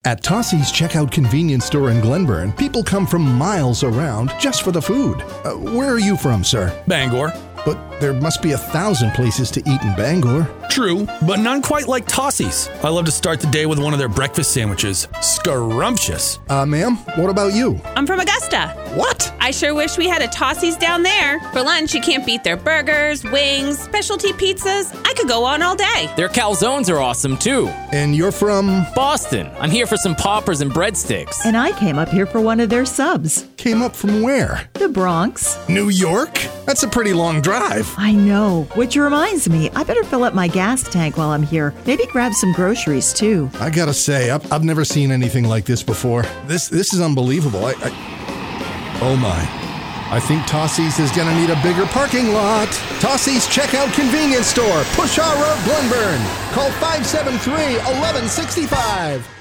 At Tossie's Checkout Convenience Store in Glenburn, people come from miles around just for the food. Where are you from, sir? Bangor. But there must be 1,000 places to eat in Bangor. True, but none quite like Tossie's. I love to start the day with one of their breakfast sandwiches. Scrumptious. Ma'am, what about you? I'm from Augusta. What? I sure wish we had a Tossie's down there. For lunch, you can't beat their burgers, wings, specialty pizzas. I could go on all day. Their calzones are awesome, too. And you're from? Boston. I'm here for some poppers and breadsticks. And I came up here for one of their subs. Came up from where? The Bronx. New York? That's a pretty long drive. I know, which reminds me, I better fill up my gas tank while I'm here. Maybe grab some groceries, too. I gotta say, I've never seen anything like this before. This is unbelievable. Oh my. I think Tossie's is gonna need a bigger parking lot. Tossie's Checkout Convenience Store, Pushaw Road, Glenburn. Call 573-1165.